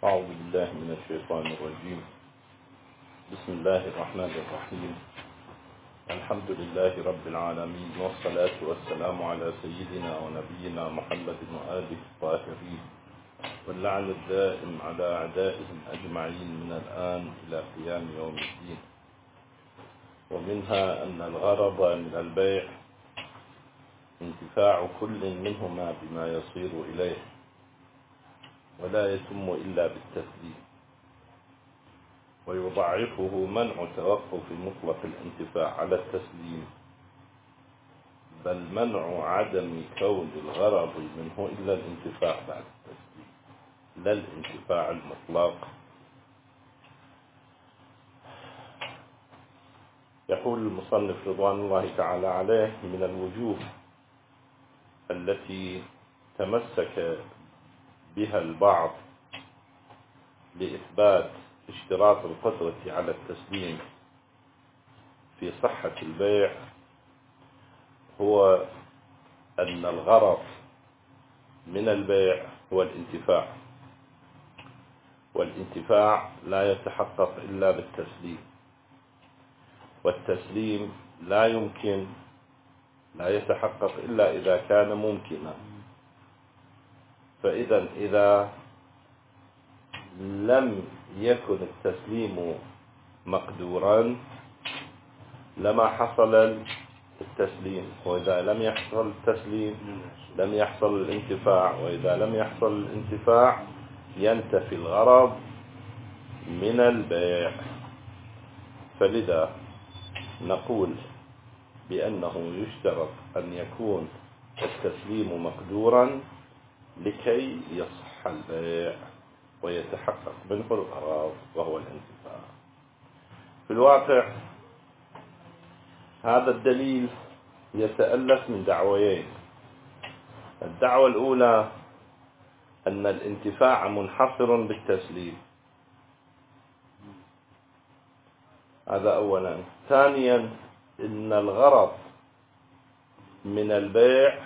أعوذ بالله من الشيطان الرجيم. بسم الله الرحمن الرحيم. الحمد لله رب العالمين، والصلاة والسلام على سيدنا ونبينا محمد وآله الطاهرين، واللعن الدائم على أعدائهم أجمعين من الآن إلى قيام يوم الدين. ومنها أن الغرض من البيع انتفاع كل منهما بما يصير إليه، ولا يتم إلا بالتسليم، ويضعفه منع توقف مطلق الانتفاع على التسليم، بل منع عدم كون الغرض منه إلا الانتفاع بعد التسليم، لا الانتفاع المطلق. يقول المصنف رضوان الله تعالى عليه: من الوجوه التي تمسك بها البعض لإثبات اشتراط القدرة على التسليم في صحة البيع هو أن الغرض من البيع هو الانتفاع، والانتفاع لا يتحقق إلا بالتسليم، والتسليم لا يتحقق إلا إذا كان ممكنا. فإذا إذا لم يكن التسليم مقدورا لما حصل التسليم، وإذا لم يحصل التسليم لم يحصل الانتفاع، وإذا لم يحصل الانتفاع ينتفي الغرض من البيع. فلذا نقول بأنه يشترط أن يكون التسليم مقدورا لكي يصح البيع ويتحقق منه الغرض وهو الانتفاع. في الواقع هذا الدليل يتألف من دعويين. الدعوة الأولى أن الانتفاع منحصر بالتسليم، هذا أولا. ثانيا إن الغرض من البيع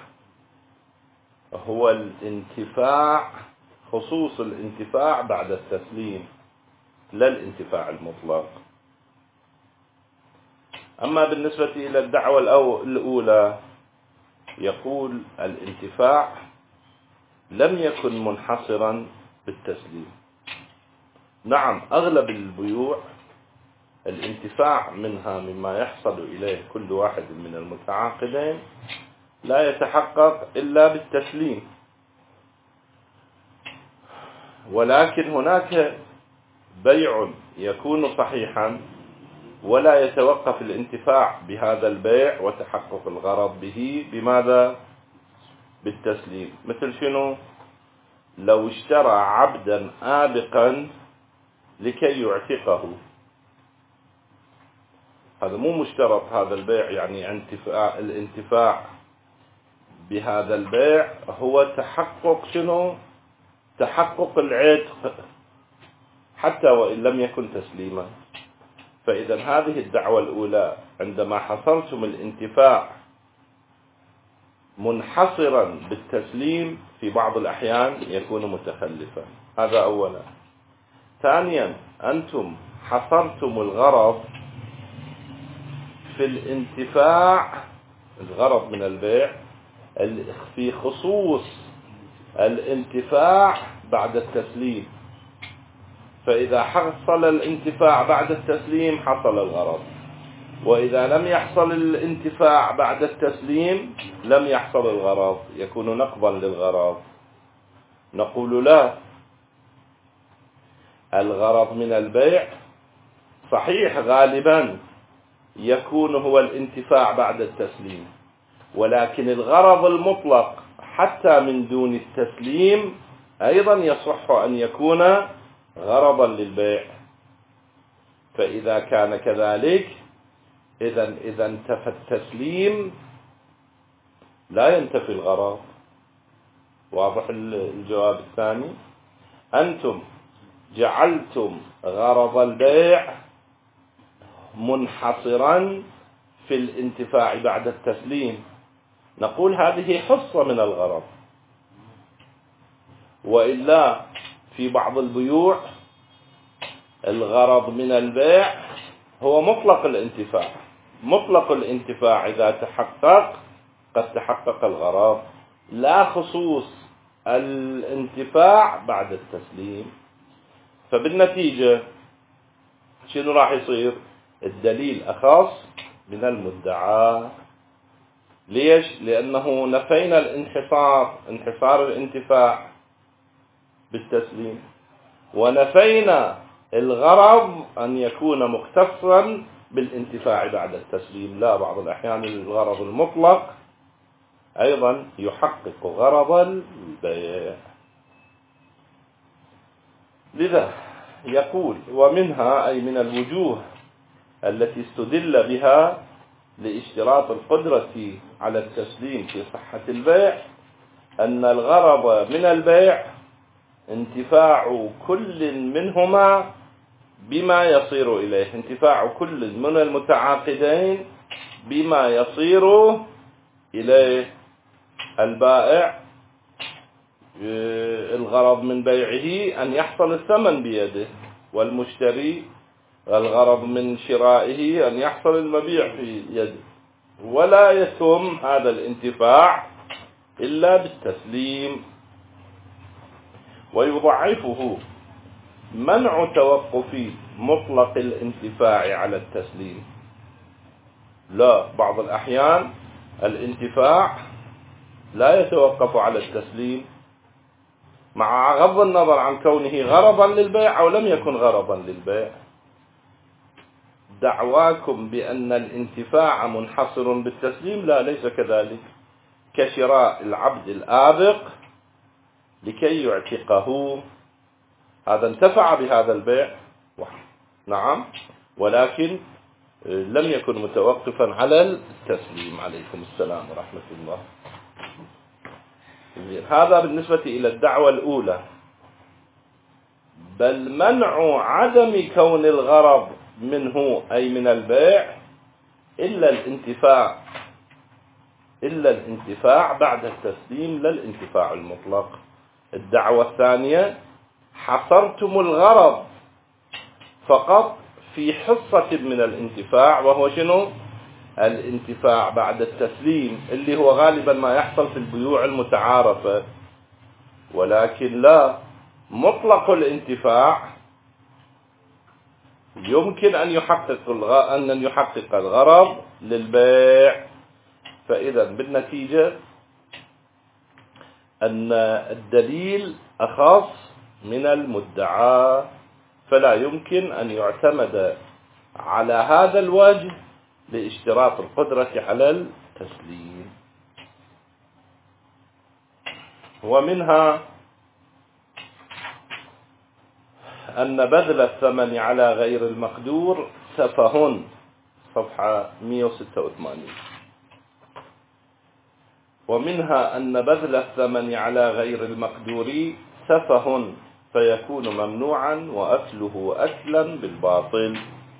هو الانتفاع، خصوص الانتفاع بعد التسليم، لا الانتفاع المطلق. أما بالنسبة إلى الدعوة الأولى يقول الانتفاع لم يكن منحصرا بالتسليم. نعم، أغلب البيوع الانتفاع منها مما يحصل إليه كل واحد من المتعاقدين لا يتحقق إلا بالتسليم، ولكن هناك بيع يكون صحيحا ولا يتوقف الانتفاع بهذا البيع وتحقق الغرض به بماذا؟ بالتسليم. مثل شنو؟ لو اشترى عبدا آبقا لكي يعتقه، هذا مو مشترط هذا البيع، يعني الانتفاع بهذا البيع هو تحقق شنو؟ تحقق العتق حتى وإن لم يكن تسليما. فإذا هذه الدعوة الأولى عندما حصلتم الانتفاع منحصرا بالتسليم في بعض الأحيان يكون متخلفا، هذا أولا. ثانيا أنتم حصرتم الغرض في الانتفاع، الغرض من البيع في خصوص الانتفاع بعد التسليم. فإذا حصل الانتفاع بعد التسليم حصل الغرض، وإذا لم يحصل الانتفاع بعد التسليم لم يحصل الغرض، يكون نقضا للغرض. نقول لا، الغرض من البيع صحيح غالبا يكون هو الانتفاع بعد التسليم، ولكن الغرض المطلق حتى من دون التسليم أيضا يصح أن يكون غرضا للبيع. فإذا كان كذلك إذا انتفى التسليم لا ينتفي الغرض. واضح الجواب الثاني؟ أنتم جعلتم غرض البيع منحصرا في الانتفاع بعد التسليم، نقول هذه حصة من الغرض، وإلا في بعض البيوع الغرض من البيع هو مطلق الانتفاع. مطلق الانتفاع إذا تحقق قد تحقق الغرض، لا خصوص الانتفاع بعد التسليم. فبالنتيجة شنو راح يصير؟ الدليل أخص من المدعى. ليش؟ لأنه نفينا انحصار الانتفاع بالتسليم، ونفينا الغرض أن يكون مختصا بالانتفاع بعد التسليم. لا، بعض الأحيان الغرض المطلق أيضا يحقق غرض البيع. لذا يقول: ومنها أي من الوجوه التي استدل بها لاشتراط القدرة على التسليم في صحة البيع أن الغرض من البيع انتفاع كل منهما بما يصير إليه، انتفاع كل من المتعاقدين بما يصير إليه البائع. الغرض من بيعه أن يحصل الثمن بيده، والمشتري الغرض من شرائه أن يحصل المبيع في يده، ولا يتم هذا الانتفاع إلا بالتسليم. ويضعفه منع توقف مطلق الانتفاع على التسليم. لا، بعض الأحيان الانتفاع لا يتوقف على التسليم، مع غض النظر عن كونه غرضا للبيع أو لم يكن غرضا للبيع. دعواكم بأن الانتفاع منحصر بالتسليم، لا، ليس كذلك. كشراء العبد الآبق لكي يعتقه، هذا انتفع بهذا البيع، نعم، ولكن لم يكن متوقفا على التسليم. عليكم السلام ورحمة الله. هذا بالنسبة إلى الدعوة الأولى. بل منع عدم كون الغرض منه أي من البيع إلا الانتفاع بعد التسليم، لا الانتفاع المطلق. الدعوة الثانية: حصرتم الغرض فقط في حصة من الانتفاع، وهو شنو؟ الانتفاع بعد التسليم، اللي هو غالبا ما يحصل في البيوع المتعارفة. ولكن لا، مطلق الانتفاع يمكن أن يحقق الغرض للبيع. فإذا بالنتيجة أن الدليل أخص من المدعى، فلا يمكن أن يعتمد على هذا الوجه لاشتراط القدرة على التسليم. ومنها أن بذل الثمن على غير المقدور سفه، صفحة 186. ومنها أن بذل الثمن على غير المقدور سفه فيكون ممنوعا وأكله أكلا بالباطل.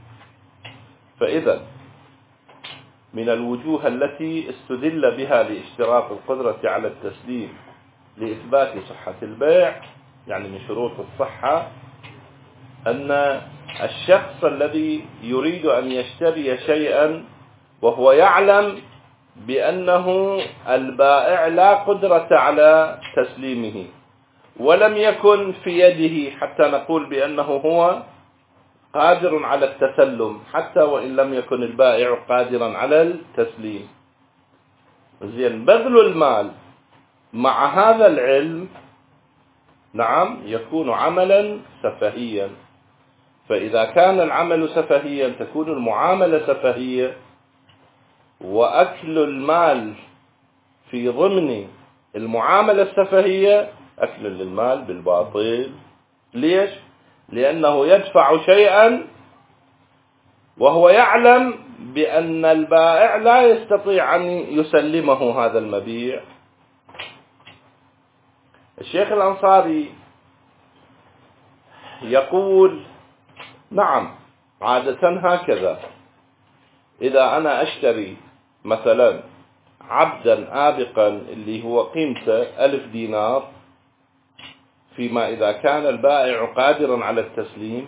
فإذا من الوجوه التي استدل بها لاشتراط القدرة على التسليم لإثبات صحة البيع، يعني من شروط الصحة، أن الشخص الذي يريد أن يشتري شيئا وهو يعلم بأنه البائع لا قدرة على تسليمه، ولم يكن في يده حتى نقول بأنه هو قادر على التسلم، حتى وإن لم يكن البائع قادرا على التسليم. زين، بذل المال مع هذا العلم، نعم، يكون عملا سفهيا. فإذا كان العمل سفهيا تكون المعاملة سفهية، وأكل المال في ضمن المعاملة السفهية أكل للمال بالباطل. ليش؟ لأنه يدفع شيئا وهو يعلم بأن البائع لا يستطيع أن يسلمه هذا المبيع. الشيخ الأنصاري يقول: نعم، عادة هكذا. إذا أنا أشتري مثلا عبدا آبقا اللي هو قيمته 1000 دينار فيما إذا كان البائع قادرا على التسليم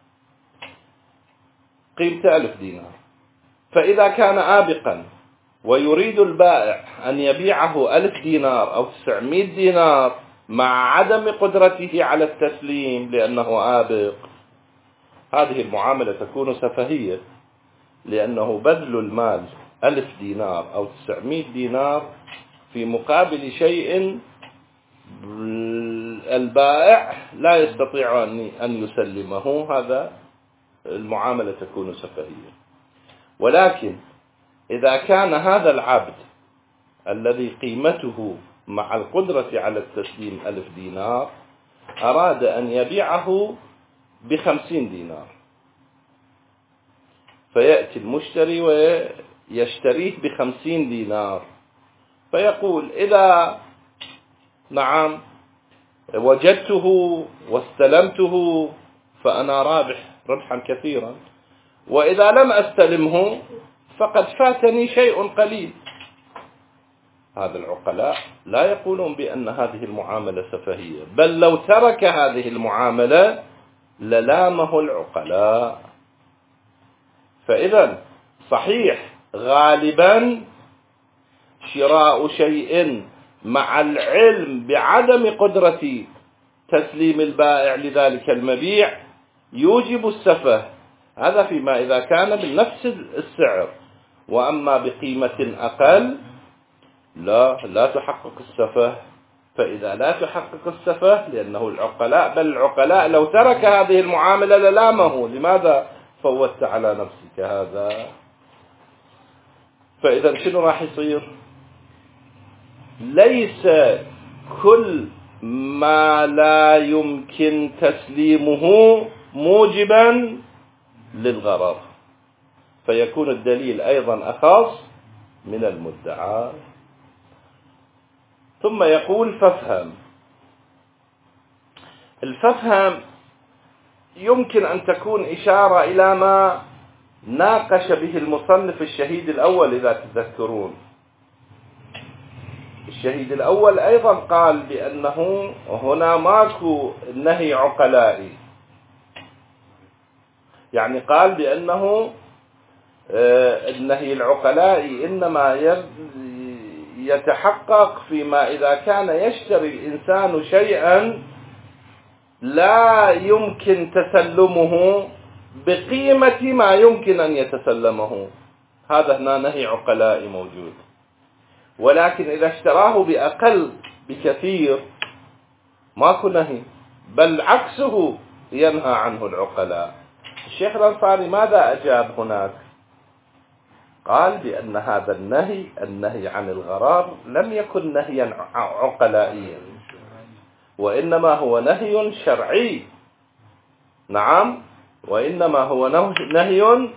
قيمة 1000 دينار. فإذا كان آبقا ويريد البائع أن يبيعه 1000 دينار أو 900 دينار مع عدم قدرته على التسليم لأنه آبق، هذه المعاملة تكون سفهية، لأنه بذل المال 1000 دينار أو 900 دينار في مقابل شيء البائع لا يستطيع أن يسلمه، هذا المعاملة تكون سفهية. ولكن إذا كان هذا العبد الذي قيمته مع القدرة على التسليم 1000 دينار أراد أن يبيعه ب50 دينار، فيأتي المشتري ويشتريه ب50 دينار، فيقول إذا نعم وجدته واستلمته فأنا رابح ربحا كثيرا، وإذا لم أستلمه فقد فاتني شيء قليل. هذا العقلاء لا يقولون بأن هذه المعاملة سفهية، بل لو ترك هذه المعاملة للامه العقلاء. فإذا صحيح غالبا شراء شيء مع العلم بعدم قدرة تسليم البائع لذلك المبيع يوجب السفه، هذا فيما إذا كان بنفس السعر، وأما بقيمة أقل لا تحقق السفه. فإذا لا تحقق السفه لأنه العقلاء، بل العقلاء لو ترك هذه المعاملة للامه، لماذا فوتت على نفسك هذا؟ فإذا شنو راح يصير؟ ليس كل ما لا يمكن تسليمه موجبا للغرر، فيكون الدليل أيضا أخص من المدعى. ثم يقول فافهم. الففهم يمكن أن تكون إشارة إلى ما ناقش به المصنف الشهيد الأول. إذا تذكرون الشهيد الأول أيضا قال بأنه هنا ماكو نهي عقلائي، يعني قال بأنه النهي العقلائي إنما يتحقق فيما إذا كان يشتري الإنسان شيئا لا يمكن تسلمه بقيمة ما يمكن أن يتسلمه، هذا هنا نهي عقلائي موجود. ولكن إذا اشتراه بأقل بكثير ماكو نهي، بل عكسه ينهى عنه العقلاء. الشيخ الأنصاري ماذا أجاب هناك؟ قال بأن هذا النهي عن الغرار لم يكن نهيا عقلائيا، وإنما هو نهي شرعي. نعم، وإنما هو نهي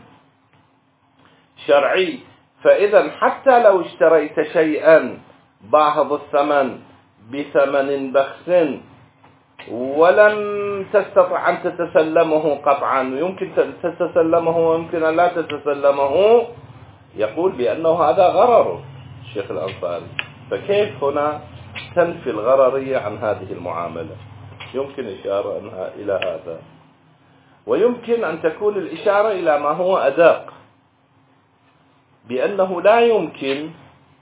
شرعي. فإذا حتى لو اشتريت شيئا باهظ الثمن بثمن بخس ولم تستطع أن تتسلمه قطعا، يمكن تتسلمه ويمكن أن لا تتسلمه، يقول بأنه هذا غرر الشيخ الأنصاري. فكيف هنا تنفي الغررية عن هذه المعاملة؟ يمكن إشارة إلى هذا، ويمكن أن تكون الإشارة إلى ما هو أدق، بأنه لا يمكن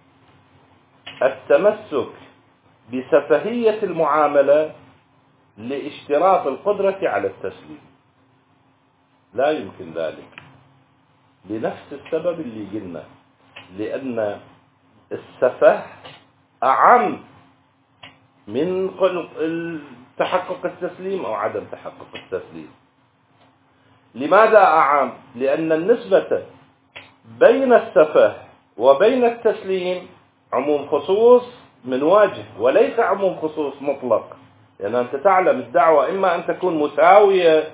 التمسك بسفهية المعاملة لاشتراط القدرة على التسليم، لا يمكن ذلك لنفس السبب اللي قلنا، لأن السفه أعم من تحقق التسليم أو عدم تحقق التسليم. لماذا أعم؟ لأن النسبة بين السفه وبين التسليم عموم خصوص من وجه، وليس عموم خصوص مطلق. لأن أنت تعلم الدعوة إما أن تكون مساوية،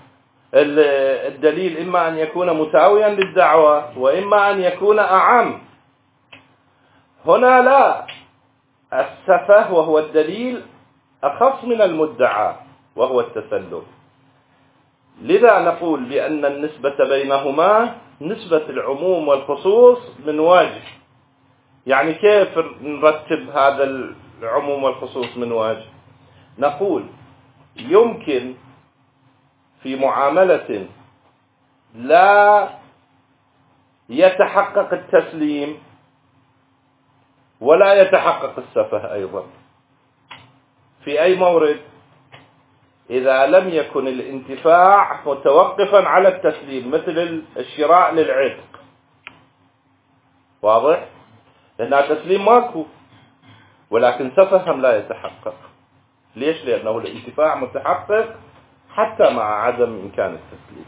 الدليل إما أن يكون مساويا للدعوة وإما أن يكون أعم. هنا لا، السفه وهو الدليل أخص من المدعى وهو التسلم. لذا نقول بأن النسبة بينهما نسبة العموم والخصوص من وجه. يعني كيف نرتب هذا العموم والخصوص من وجه؟ نقول يمكن في معاملة لا يتحقق التسليم ولا يتحقق السفه أيضا. في أي مورد؟ إذا لم يكن الانتفاع متوقفا على التسليم، مثل الشراء للعتق، واضح؟ لأنها تسليم ماكو، ولكن سفهم لا يتحقق. ليش؟ لأنه الانتفاع متحقق حتى مع عدم إمكان التسليم.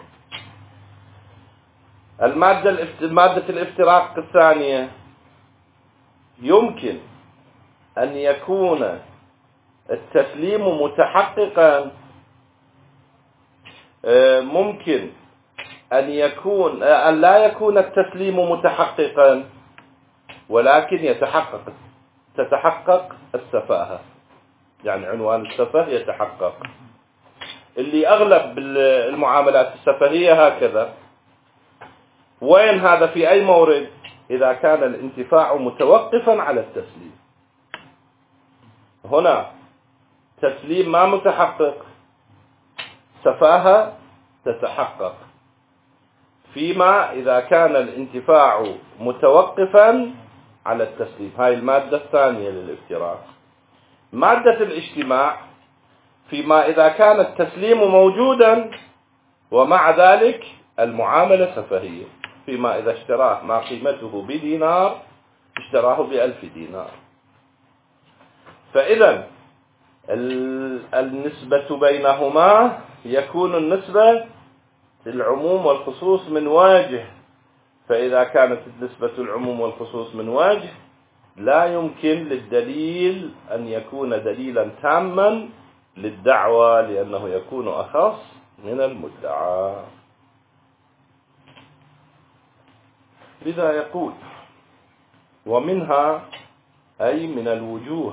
مادة الافتراق الثانية، يمكن أن يكون التسليم متحققا، ممكن أن لا يكون التسليم متحققا، ولكن تتحقق السفاهة، يعني عنوان السفه يتحقق. اللي أغلب المعاملات السفهية هكذا. وين هذا؟ في أي مورد؟ إذا كان الانتفاع متوقفا على التسليم. هنا تسليم ما متحقق، سفاهة تتحقق، فيما إذا كان الانتفاع متوقفا على التسليم. هاي المادة الثانية للافتراق. مادة الاجتماع، فيما إذا كان التسليم موجودا ومع ذلك المعاملة سفهية، فيما إذا اشتراه ما قيمته بدينار اشتراه ب1000 دينار. فإذا النسبة بينهما يكون النسبة العموم والخصوص من وجه. فإذا كانت نسبة العموم والخصوص من وجه، لا يمكن للدليل أن يكون دليلا تاما للدعوة، لأنه يكون أخص من المدعى. لذا يقول: ومنها، أي من الوجوه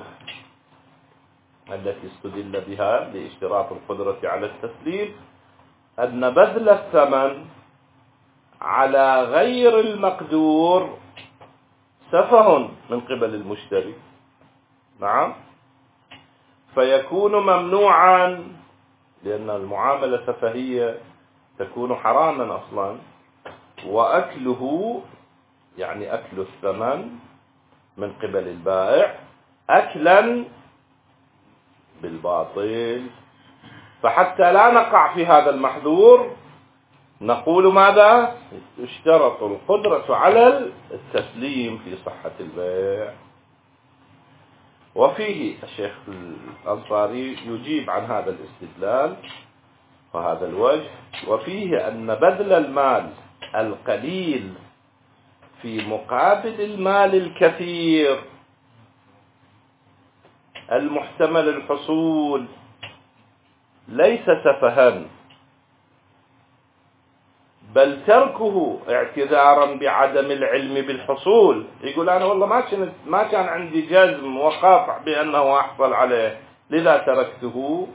التي استدل بها لاشتراط القدرة على التسليم، أن بذل الثمن على غير المقدور سفه من قبل المشتري. نعم، فيكون ممنوعا، لأن المعاملة سفهية تكون حراما أصلا، وأكله يعني أكل الثمن من قبل البائع أكلا بالباطل. فحتى لا نقع في هذا المحذور نقول ماذا؟ اشترط القدرة على التسليم في صحة البيع. وفيه الشيخ الأنصاري يجيب عن هذا الاستدلال وهذا الوجه، وفيه أن بذل المال القليل في مقابل المال الكثير المحتمل الحصول ليس سفها، بل تركه اعتذارا بعدم العلم بالحصول. يقول أنا والله ما كان عندي جزم وقاطع بأنه أحصل عليه، لذا تركته.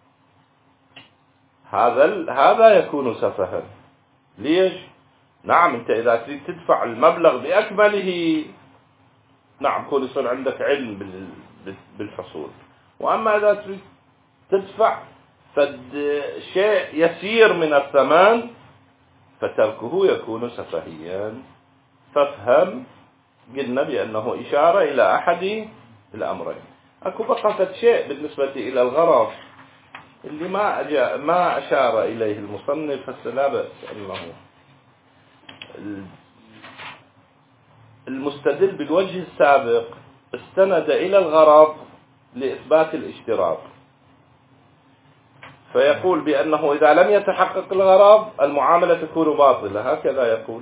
هذا يكون سفها. ليش؟ نعم، أنت إذا تريد تدفع المبلغ بأكمله، نعم، كون يصير عندك علم بالحصول. وأما إذا تريد تدفع شيء يسير من الثمن فتركه يكون سفهيا. فافهم، قلنا بأنه إشارة إلى أحد الأمرين. أكو بقى شيء بالنسبة إلى الغرض اللي ما أشار إليه المصنف، هسه لا بأس أنه المستدل بالوجه السابق استند إلى الغرض لإثبات الاشتراط، فيقول بأنه إذا لم يتحقق الغرض المعاملة تكون باطلة. هكذا يقول.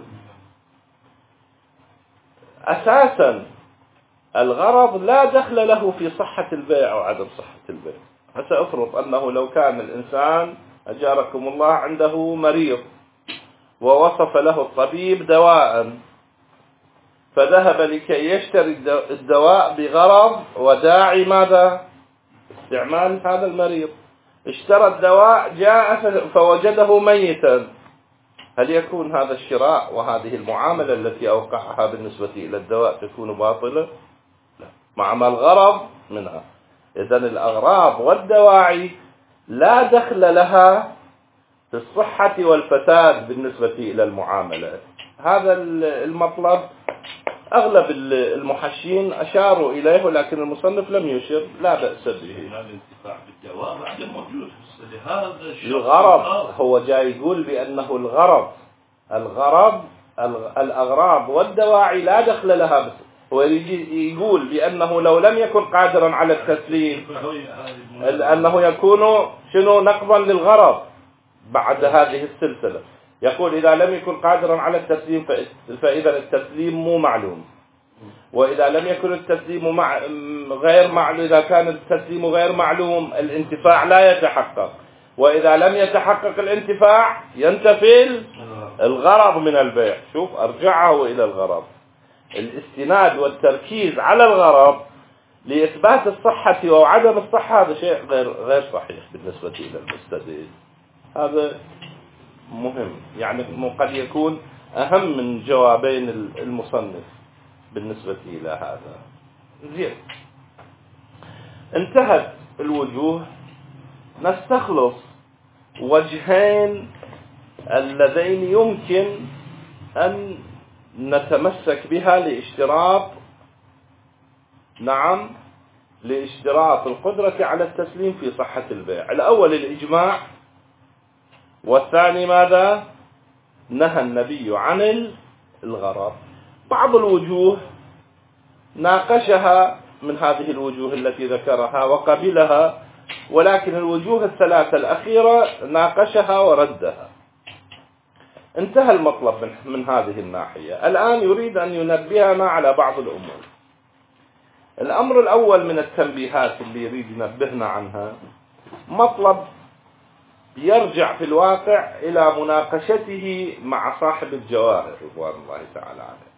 أساسا الغرض لا دخل له في صحة البيع أو عدم صحة البيع. سأفرض أنه لو كان الإنسان أجاركم الله عنده مريض ووصف له الطبيب دواء، فذهب لكي يشتري الدواء بغرض وداعي ماذا؟ استعمال هذا المريض. اشترى الدواء، جاء فوجده ميتا. هل يكون هذا الشراء وهذه المعاملة التي أوقعها بالنسبة إلى الدواء تكون باطلة؟ لا، مع ما الغرض منها. إذن الأغراض والدواعي لا دخل لها في الصحة والفساد بالنسبة إلى المعاملات. هذا المطلب أغلب المحشين أشاروا إليه، ولكن المصنف لم يشر، لا بأس به. الانتفاع بالدواء بعد موجود لهذا الغرض، هو جاي يقول بأنه الأغراض والدواعي لا دخل لها، بس هو يقول بأنه لو لم يكن قادرا على التسليم أنه يكون نقضا للغرض بعد هذه السلسلة. يقول إذا لم يكن قادرا على التسليم فإذا التسليم مو معلوم، وإذا لم يكن التسليم غير معلوم، إذا كان التسليم غير معلوم الانتفاع لا يتحقق، وإذا لم يتحقق الانتفاع ينتفي الغرض من البيع. شوف، أرجعه إلى الغرض. الاستناد والتركيز على الغرض لإثبات الصحة وعدم الصحة هذا شيء غير صحيح بالنسبة إلى المستدل. هذا مهم، يعني قد يكون أهم من جوابين المصنف بالنسبة إلى هذا. زين، انتهت الوجوه، نستخلص وجهين اللذين يمكن أن نتمسك بها لاشتراط القدرة على التسليم في صحة البيع. الأول الإجماع، والثاني ماذا؟ نهى النبي عن الغرض. بعض الوجوه ناقشها من هذه الوجوه التي ذكرها وقبلها، ولكن الوجوه الثلاثة الأخيرة ناقشها وردها. انتهى المطلب من هذه الناحية. الآن يريد أن ينبهنا على بعض الأمور. الأمر الأول من التنبيهات اللي يريد ينبهنا عنها مطلب يرجع في الواقع إلى مناقشته مع صاحب الجواهر رضوان الله تعالى عليه،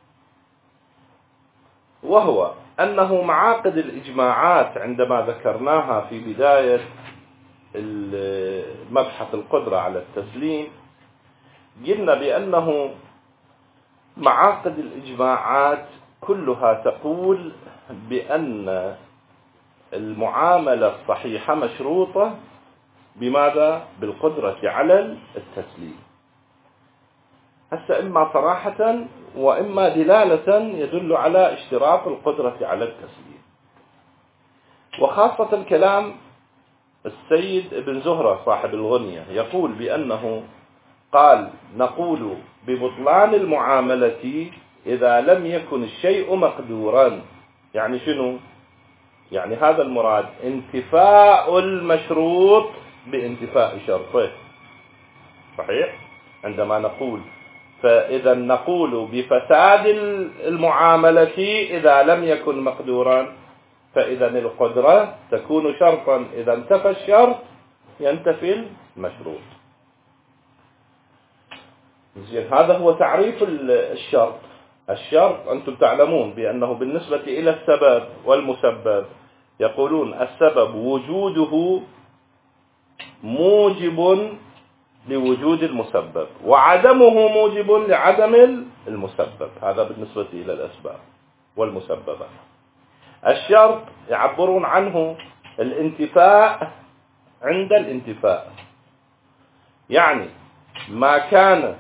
وهو أنه معاقد الإجماعات عندما ذكرناها في بداية مبحث القدرة على التسليم قلنا بأنه معاقد الإجماعات كلها تقول بأن المعاملة الصحيحة مشروطة بماذا؟ بالقدرة على التسليم. هسه إما صراحة وإما دلالة يدل على اشتراط القدرة على التسليم. وخاصة الكلام السيد ابن زهرة صاحب الغنية يقول بأنه قال: نقول ببطلان المعاملة إذا لم يكن الشيء مقدورا. يعني شنو؟ يعني هذا المراد انتفاء المشروط بانتفاء شرطه. صحيح؟ عندما نقول فإذا نقول بفساد المعاملة إذا لم يكن مقدورا، فإذا القدرة تكون شرطا، إذا انتفى الشرط ينتفي المشروط. هذا هو تعريف الشرط. الشرط أنتم تعلمون بأنه بالنسبة إلى السبب والمسبب يقولون السبب وجوده موجب لوجود المسبب، وعدمه موجب لعدم المسبب. هذا بالنسبة إلى الأسباب والمسببات. الشرط يعبرون عنه الانتفاء عند الانتفاء، يعني ما كان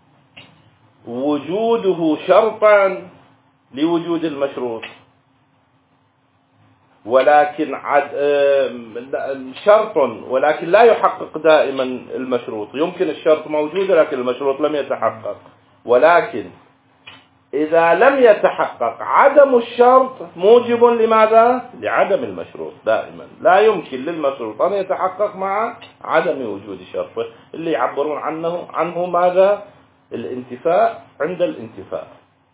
وجوده شرطا لوجود المشروط، ولكن شرط ولكن لا يحقق دائما المشروط. يمكن الشرط موجود لكن المشروط لم يتحقق، ولكن إذا لم يتحقق عدم الشرط موجب لماذا؟ لعدم المشروط دائما. لا يمكن للمشروط أن يتحقق مع عدم وجود شرطه، اللي يعبرون عنه ماذا؟ الانتفاء عند الانتفاء.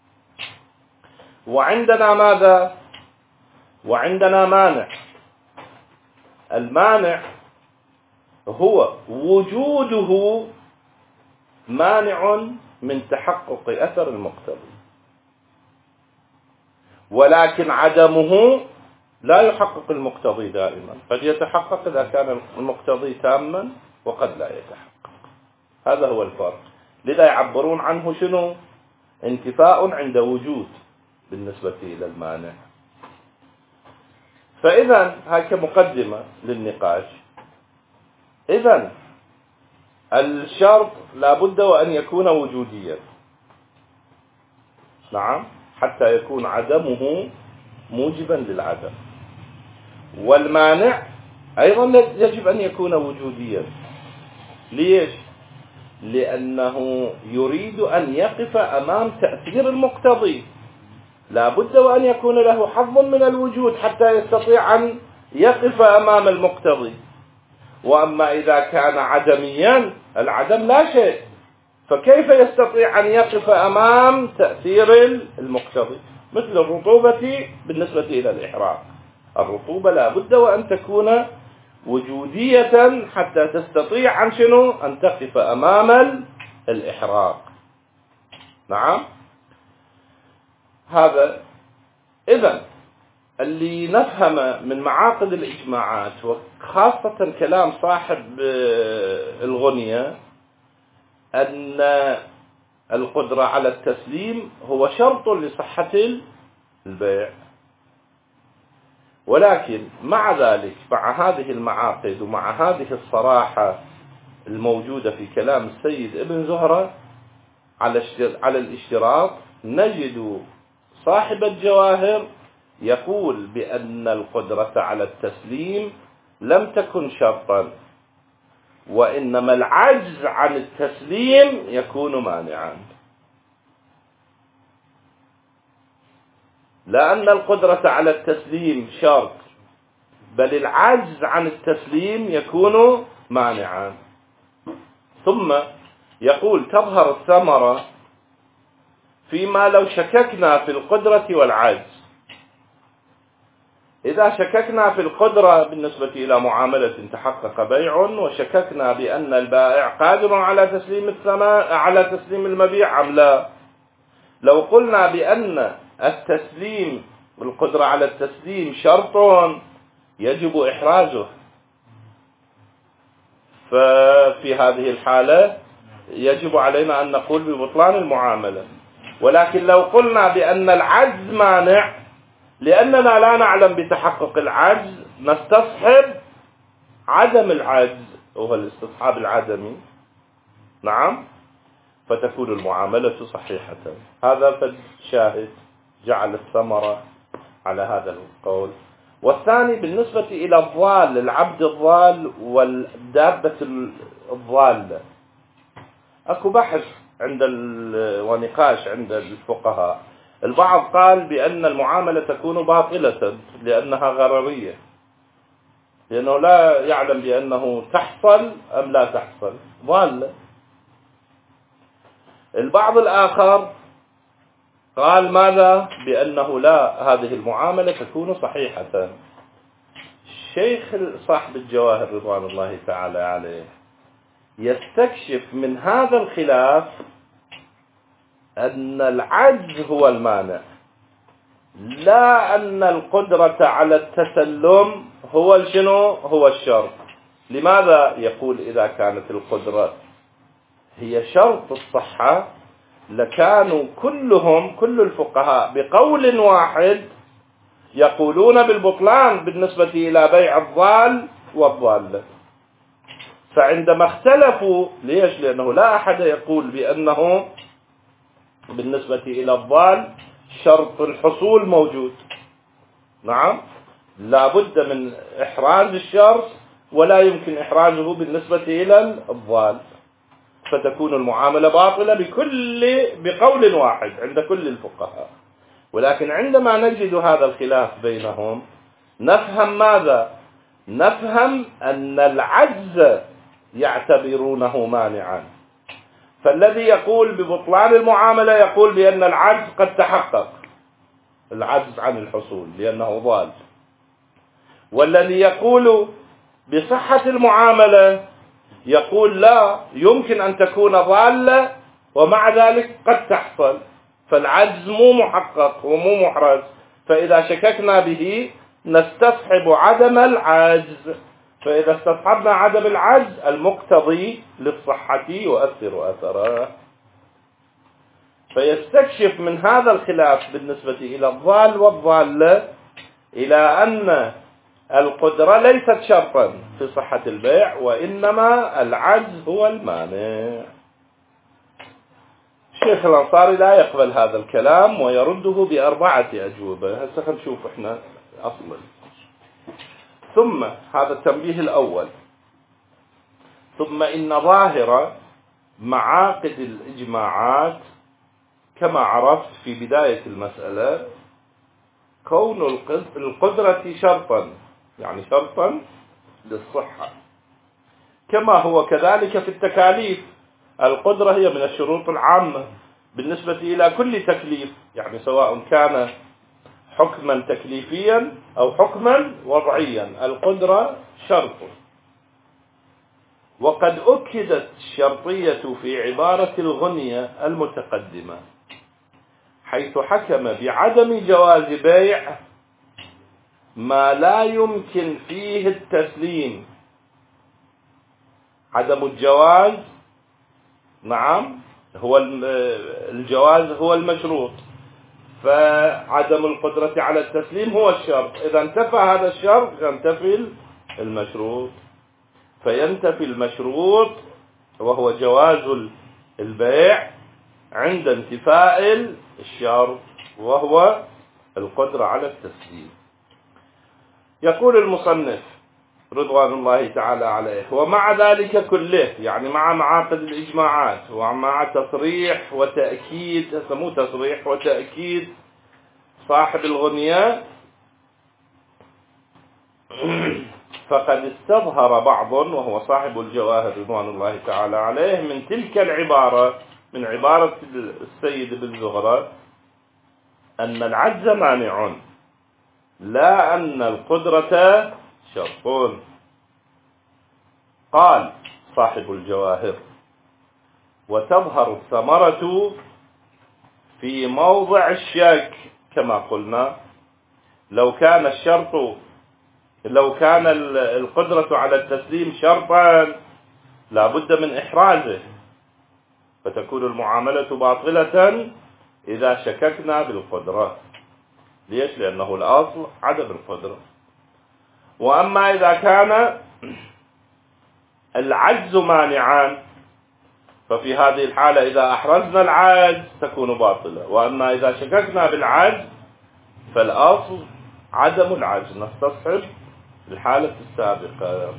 وعندنا ماذا؟ وعندنا مانع. المانع هو وجوده مانع من تحقق أثر المقتضي، ولكن عدمه لا يحقق المقتضي دائما، قد يتحقق إذا كان المقتضي تاما وقد لا يتحقق. هذا هو الفرق. لذا يعبرون عنه شنو؟ انتفاء عند وجود بالنسبة إلى المانع. فإذا هاي كمقدمة للنقاش. إذن الشرط لا بد وأن يكون وجوديا، نعم، حتى يكون عدمه موجبا للعدم. والمانع أيضا يجب أن يكون وجوديا. ليش؟ لأنه يريد أن يقف أمام تأثير المقتضي، لا بد وأن يكون له حظ من الوجود حتى يستطيع أن يقف أمام المقتضي. وأما إذا كان عدميا، العدم لا شيء، فكيف يستطيع أن يقف أمام تأثير المقتضي؟ مثل الرطوبة بالنسبة إلى الإحراق، الرطوبة لا بد وأن تكون وجودية حتى تستطيع أن شنو؟ أن تقف أمام الإحراق. نعم، هذا. إذن اللي نفهم من معاقد الإجماعات، وخاصة كلام صاحب الغنية، أن القدرة على التسليم هو شرط لصحة البيع. ولكن مع ذلك، مع هذه المعاقد ومع هذه الصراحة الموجودة في كلام السيد ابن زهرة على الاشتراط، نجد صاحب الجواهر يقول بأن القدرة على التسليم لم تكن شرطا، وإنما العجز عن التسليم يكون مانعا. لأن القدرة على التسليم شرط، بل العجز عن التسليم يكون مانعا. ثم يقول تظهر الثمرة فيما لو شككنا في القدرة والعجز. إذا شككنا في القدرة بالنسبة إلى معاملة تحقق بيع، وشككنا بأن البائع قادر على تسليم على تسليم المبيع أم لا، لو قلنا بأن التسليم والقدرة على التسليم شرط يجب إحرازه، ففي هذه الحالة يجب علينا أن نقول ببطلان المعاملة. ولكن لو قلنا بأن العجز مانع، لأننا لا نعلم بتحقق العجز، نستصحب عدم العجز، وهو الاستصحاب العدمي، نعم، فتكون المعاملة صحيحة. هذا فالشاهد جعل الثمرة على هذا القول. والثاني بالنسبة إلى الضال، العبد الضال والدابة الضالة، أكو بحث ونقاش عند الفقهاء. البعض قال بأن المعاملة تكون باطلة لأنها غررية، لأنه لا يعلم بأنه تحصل أم لا تحصل، ضالة. البعض الآخر قال ماذا؟ بأنه لا، هذه المعاملة تكون صحيحة. الشيخ صاحب الجواهر رضوان الله تعالى عليه يستكشف من هذا الخلاف أن العجز هو المانع، لا أن القدرة على التسلم هو هو الشرط. لماذا؟ يقول إذا كانت القدرة هي شرط الصحة لكانوا كل الفقهاء بقول واحد يقولون بالبطلان بالنسبة إلى بيع الضال والضالة. فعندما اختلفوا، ليش؟ لأنه لا أحد يقول بأنه بالنسبة إلى الضال شرط الحصول موجود، نعم، لا بد من إحراز الشرط ولا يمكن إحرازه بالنسبة إلى الضال، فتكون المعاملة باطلة بقول واحد عند كل الفقهاء. ولكن عندما نجد هذا الخلاف بينهم نفهم ماذا؟ نفهم أن العجز يعتبرونه مانعا. فالذي يقول ببطلان المعاملة يقول بأن العجز قد تحقق، العجز عن الحصول لأنه ضال. والذي يقول بصحة المعاملة يقول لا، يمكن أن تكون ضالة ومع ذلك قد تحصل، فالعجز مو محقق ومو محرز، فإذا شككنا به نستصحب عدم العجز، فإذا استصحبنا عدم العجز المقتضي للصحة يؤثر أثره. فيستكشف من هذا الخلاف بالنسبة إلى الضال والضالة إلى أن القدرة ليست شرطا في صحة البيع، وإنما العجز هو المانع. الشيخ الأنصاري لا يقبل هذا الكلام ويرده ب4 أجوبة. هسه خلينا نشوف احنا أصلا. ثم هذا التنبيه الأول. ثم إن ظاهر معاقد الإجماعات كما عرفت في بداية المسألة كون القدرة شرطا، يعني شرطا للصحة، كما هو كذلك في التكاليف. القدرة هي من الشروط العامة بالنسبة إلى كل تكليف، يعني سواء كان حكما تكليفيا أو حكما وضعيا، القدرة شرط. وقد أكدت الشرطية في عبارة الغنية المتقدمة، حيث حكم بعدم جواز بيع ما لا يمكن فيه التسليم. عدم الجواز، نعم، هو الجواز هو المشروط، فعدم القدرة على التسليم هو الشرط. إذا انتفى هذا الشرط ينتفي المشروط، فينتفي المشروط وهو جواز البيع عند انتفاء الشرط وهو القدرة على التسليم. يقول المصنف رضوان الله تعالى عليه: ومع ذلك كله، يعني مع معاقد الإجماعات ومع تصريح وتأكيد، مو تصريح وتأكيد صاحب الغنية، فقد استظهر بعض وهو صاحب الجواهر رضوان الله تعالى عليه من تلك العبارة، من عبارة السيد بن زهرة، أن العجز مانع لا أن القدرة شرط. قال صاحب الجواهر: وتظهر الثمرة في موضع الشك، كما قلنا لو كان القدرة على التسليم شرطا لا بد من إحرازه، فتكون المعاملة باطلة إذا شككنا بالقدرة. ليش؟ لأنه الأصل عدم القدرة. وأما إذا كان العجز مانعا، ففي هذه الحالة إذا أحرزنا العجز تكون باطلة. وأما إذا شككنا بالعجز فالأصل عدم العجز، نستصحب الحالة السابقة،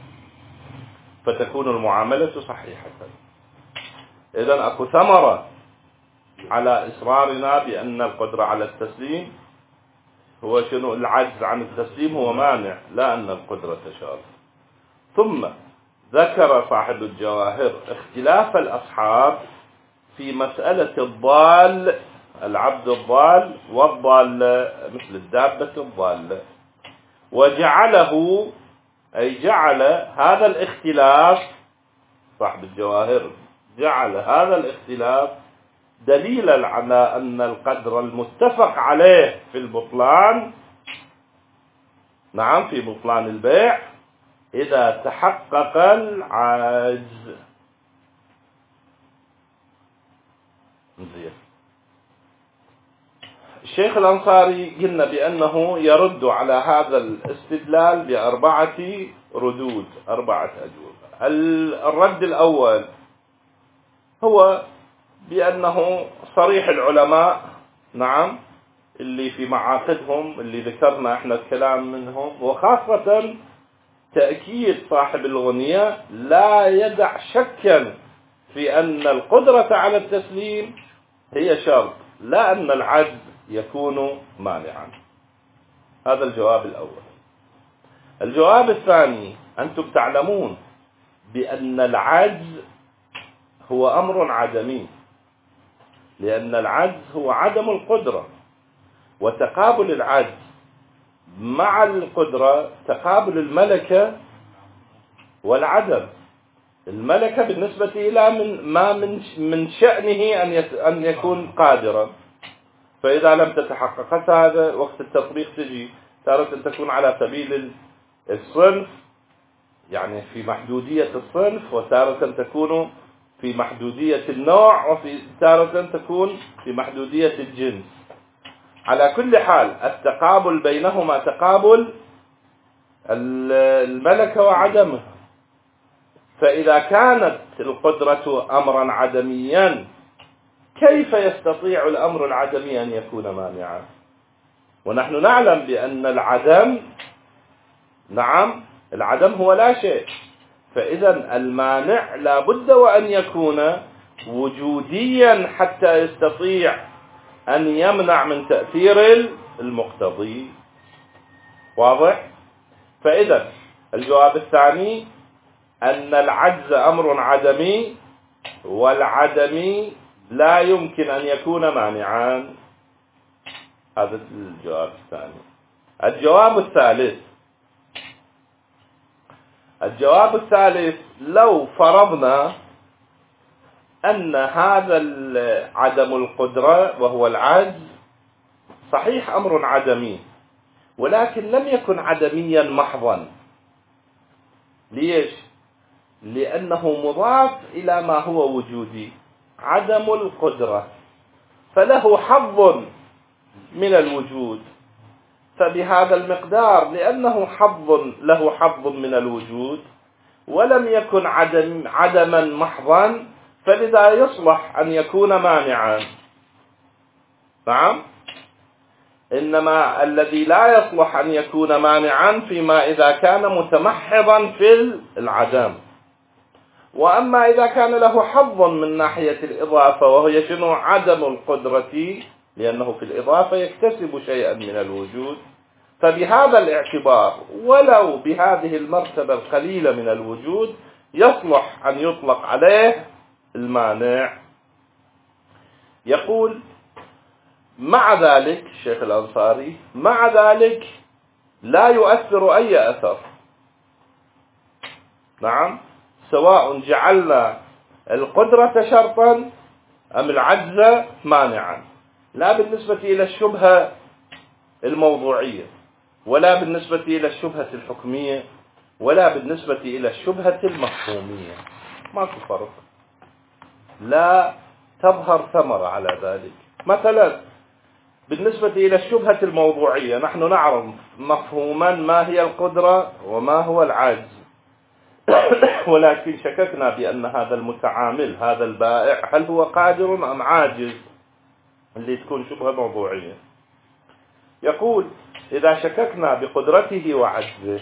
فتكون المعاملة صحيحة. إذن أكو ثمرة على إصرارنا بأن القدرة على التسليم هو شنو؟ العجز عن التسليم هو مانع لا أن القدرة شرط. ثم ذكر صاحب الجواهر اختلاف الأصحاب في مسألة الضال، العبد الضال والضالة، مثل الدابة الضالة، وجعله، أي جعل هذا الاختلاف، صاحب الجواهر جعل هذا الاختلاف دليلا على أن القدر المتفق عليه في البطلان، نعم، في بطلان البيع، إذا تحقق العجز. زين. الشيخ الأنصاري قلنا بأنه يرد على هذا الاستدلال ب4 ردود، 4 أجوبة. الرد الأول هو بأنه صريح العلماء، نعم، اللي في معاقدهم اللي ذكرنا احنا الكلام منهم، وخاصة تأكيد صاحب الغنية لا يدع شكا في أن القدرة على التسليم هي شرط لا أن العجز يكون مانعا. هذا الجواب الأول. الجواب الثاني: أنتم تعلمون بأن العجز هو أمر عدمي، لأن العجز هو عدم القدرة، وتقابل العجز مع القدرة تقابل الملكة والعدم. الملكة بالنسبة إلى من شأنه أن يكون قادرا، فإذا لم تتحقق هذا وقت التطبيق تجي تارة تكون على سبيل الصنف، يعني في محدودية الصنف، وتارة تكون في محدودية النوع، وفي تارة تكون في محدودية الجنس. على كل حال التقابل بينهما تقابل الملكة وعدمها. فإذا كانت القدرة أمرا عدميا كيف يستطيع الأمر العدمي أن يكون مانعا؟ ونحن نعلم بأن العدم، نعم، العدم هو لا شيء. فإذا المانع لا بد وأن يكون وجوديا حتى يستطيع أن يمنع من تأثير المقتضي. واضح؟ فإذا الجواب الثاني أن العجز أمر عدمي، والعدمي لا يمكن أن يكون مانعا. هذا الجواب الثاني. الجواب الثالث لو فرضنا أن هذا عدم القدرة وهو العجز صحيح أمر عدمي، ولكن لم يكن عدميا محضا. ليش؟ لأنه مضاف إلى ما هو وجودي. عدم القدرة فله حظ من الوجود، فبهذا المقدار لأنه له حظ من الوجود ولم يكن عدما محضا، فلذا يصلح أن يكون مانعا. نعم. إنما الذي لا يصلح أن يكون مانعا فيما إذا كان متمحضا في العدم. وأما إذا كان له حظ من ناحية الإضافة وهي شنو؟ عدم القدرة، لأنه في الإضافة يكتسب شيئا من الوجود، فبهذا الاعتبار ولو بهذه المرتبة القليلة من الوجود يصلح أن يطلق عليه المانع. يقول مع ذلك الشيخ الأنصاري مع ذلك لا يؤثر أي أثر. نعم، سواء جعلنا القدرة شرطا أم العجز مانعا، لا بالنسبة إلى الشبهة الموضوعية، ولا بالنسبة إلى الشبهة الحكمية، ولا بالنسبة إلى الشبهة المفهومية. ماكو فرق، لا تظهر ثمرة على ذلك. مثلا بالنسبة إلى الشبهة الموضوعية نحن نعرف مفهوما ما هي القدرة وما هو العجز، ولكن شككنا بأن هذا المتعامل هذا البائع هل هو قادر أم عاجز، اللي تكون شبهة موضوعية. يقول إذا شككنا بقدرته وعجزه،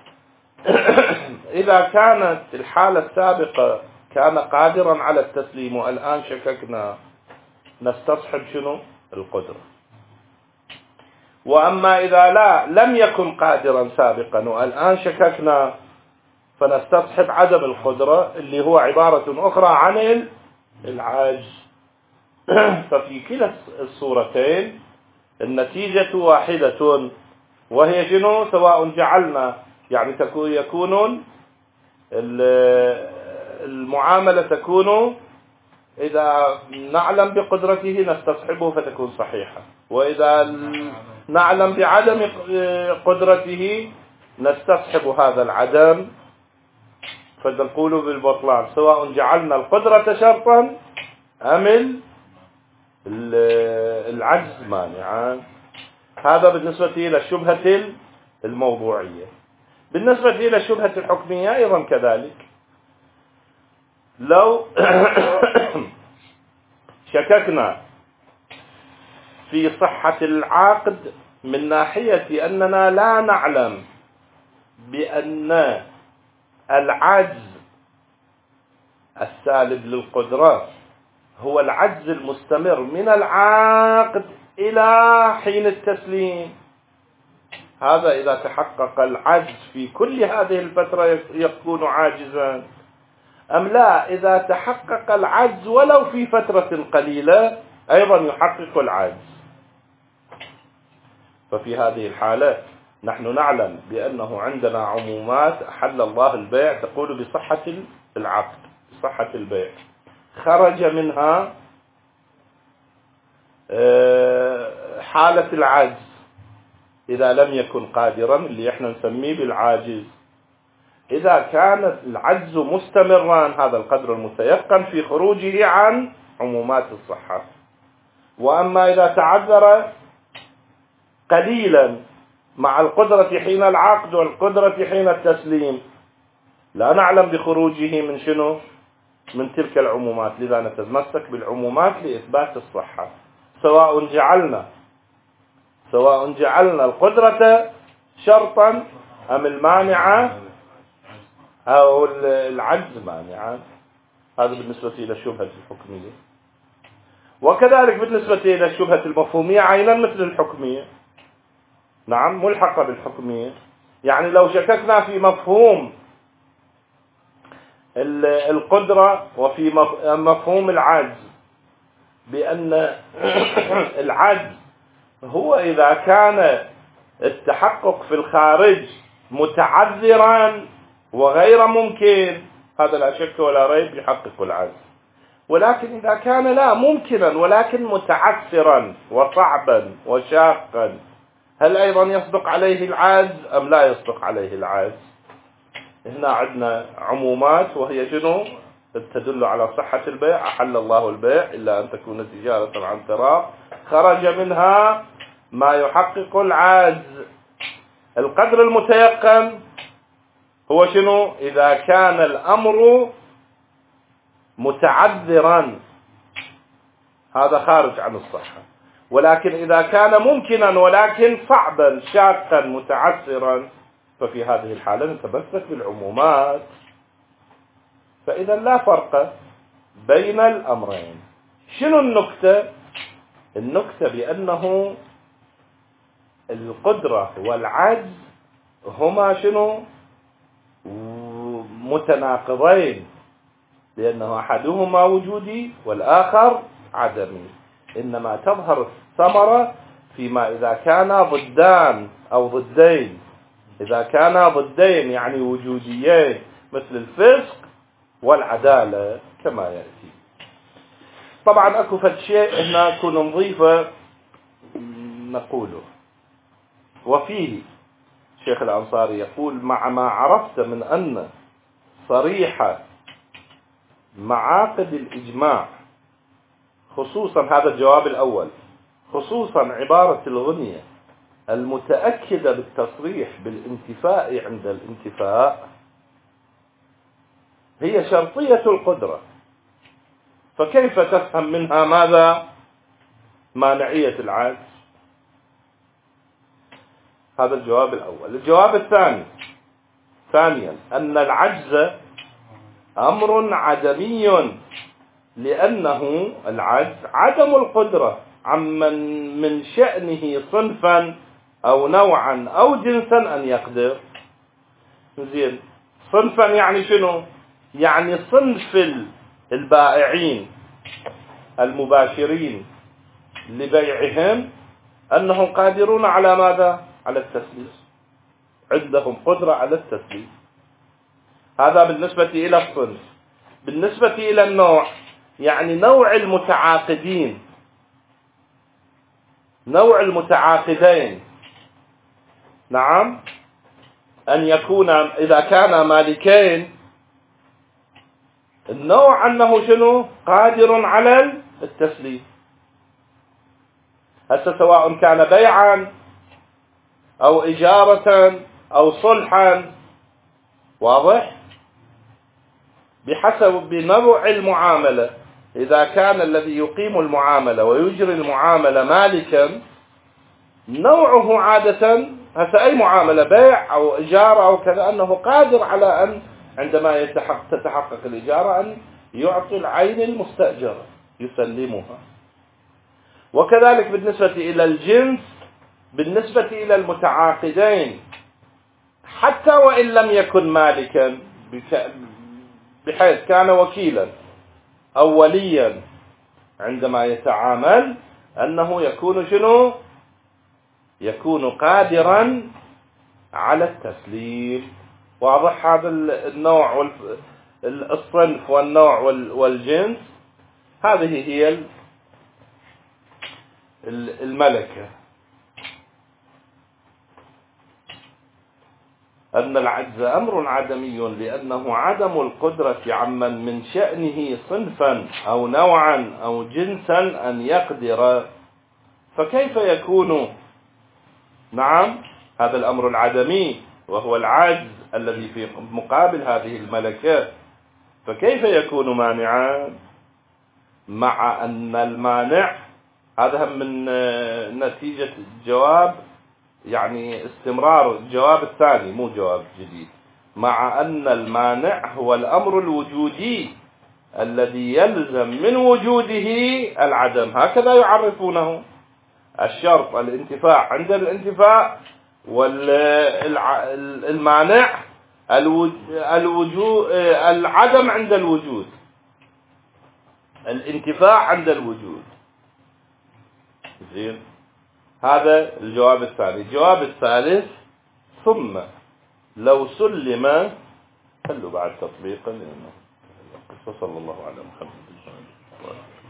إذا كانت الحالة السابقة كان قادرا على التسليم والآن شككنا، نستصحب شنو؟ القدرة. وأما إذا لم يكن قادرا سابقا والآن شككنا، فنستصحب عدم القدرة اللي هو عبارة أخرى عن العجز. ففي كلا الصورتين النتيجة واحدة، وهي شنو؟ سواء جعلنا يعني يكون المعاملة تكون إذا نعلم بقدرته نستصحبه فتكون صحيحة، وإذا نعلم بعدم قدرته نستصحب هذا العدم فنقول بالبطلان، سواء جعلنا القدرة شرطا أم العجز مانعا. هذا بالنسبة إلى الشبهة الموضوعية. بالنسبة إلى الشبهة الحكمية أيضا كذلك، لو شككنا في صحة العقد من ناحية أننا لا نعلم بأن العجز السالب للقدرة هو العجز المستمر من العقد إلى حين التسليم، هذا إذا تحقق العجز في كل هذه الفترة يكون عاجزا، أم لا إذا تحقق العجز ولو في فترة قليلة أيضا يحقق العجز. ففي هذه الحالة نحن نعلم بأنه عندنا عمومات أحل الله البيع تقول بصحة العقد، بصحة البيع، خرج منها حالة العجز إذا لم يكن قادرا اللي احنا نسميه بالعاجز. إذا كان العجز مستمرا هذا القدر المتيقن في خروجه عن عمومات الصحة. وأما إذا تعذر قليلا مع القدرة حين العقد والقدرة حين التسليم، لا نعلم بخروجه من شنو؟ من تلك العمومات. لذا نتمسك بالعمومات لإثبات الصحة، سواء جعلنا القدرة شرطا أم المانعة أو العجز مانعا. هذا بالنسبة إلى الشبهة الحكمية. وكذلك بالنسبة إلى الشبهة المفهومية عينا مثل الحكمية، نعم، ملحقة بالحكمية. يعني لو شككنا في مفهوم القدرة وفي مفهوم العجز، بأن العجز هو إذا كان التحقق في الخارج متعذرا وغير ممكن، هذا لا شك ولا ريب يحقق العجز. ولكن إذا كان لا ممكنا ولكن متعثرا وصعبا وشاقا، هل أيضا يصدق عليه العجز أم لا يصدق عليه العجز؟ هنا عندنا عمومات وهي شنو؟ تدل على صحة البيع. أحل الله البيع إلا أن تكون تجارة عن تراض، خرج منها ما يحقق العجز. القدر المتيقن هو شنو؟ إذا كان الأمر متعذرا، هذا خارج عن الصحة. ولكن إذا كان ممكنا ولكن صعبا شاقا متعثرا، ففي هذه الحالة نتمسك بالعمومات. فإذا لا فرق بين الأمرين. شنو النكتة؟ النكتة بأنه القدرة والعجز هما شنو؟ متناقضين، لأنه أحدهما وجودي والآخر عدمي. إنما تظهر الثمرة فيما إذا كانا ضدان أو ضدين. إذا كانا ضدين يعني وجوديين، مثل الفسق والعدالة كما يأتي. طبعا أكو فد شيء هنا كنا نضيفه نقوله. وفيه شيخ الأنصاري يقول: مع ما عرفت من أن صريح معاقد الإجماع، خصوصا هذا الجواب الأول، خصوصا عبارة الغنية المتأكدة بالتصريح بالانتفاء عند الانتفاء، هي شرطية القدرة. فكيف تفهم منها ماذا؟ مانعية العجز. هذا الجواب الأول. الجواب الثاني، ثانيا، أن العجز أمر عدمي، لأنه العجز عدم القدرة عمن من شأنه صنفا أو نوعا أو جنسا أن يقدر. زين، صنفا يعني شنو؟ يعني صنف البائعين المباشرين لبيعهم أنهم قادرون على ماذا؟ على التسليم، عندهم قدرة على التسليم. هذا بالنسبة إلى الصنف. بالنسبة إلى النوع، يعني نوع المتعاقدين، نوع المتعاقدين، نعم، أن يكون إذا كان مالكين، النوع أنه شنو؟ قادر على التسليم. هسه سواء كان بيعا أو إجارة أو صلحا، واضح؟ بحسب نوع المعاملة. إذا كان الذي يقيم المعاملة ويجري المعاملة مالكا، نوعه عادة هسه أي معاملة بيع أو إجارة أو كذا، أنه قادر على أن عندما تتحقق الإجارة أن يعطي العين المستأجرة يسلمها. وكذلك بالنسبة إلى الجنس، بالنسبة إلى المتعاقدين، حتى وإن لم يكن مالكا، بحيث كان وكيلا أو وليا، عندما يتعامل أنه يكون شنو؟ يكون قادرا على التسليم. واضح هذا النوع الصنف والنوع والجنس. هذه هي الملكة. أن العجز أمر عدمي، لأنه عدم القدرة عمن من شأنه صنفا أو نوعا أو جنسا أن يقدر. فكيف يكون، نعم، هذا الأمر العدمي وهو العجز الذي في مقابل هذه الملكة، فكيف يكون مانعا مع أن المانع هذا من نتيجة الجواب، يعني استمرار الجواب الثاني مو جواب جديد، مع أن المانع هو الأمر الوجودي الذي يلزم من وجوده العدم، هكذا يعرفونه. الشرط الانتفاع عند الانتفاع، والمانع العدم عند الوجود، الانتفاع عند الوجود. زين، هذا الجواب الثاني. الجواب الثالث: ثم لو سلم، خلوا بعد تطبيقا، لأنه صلى الله على محمد.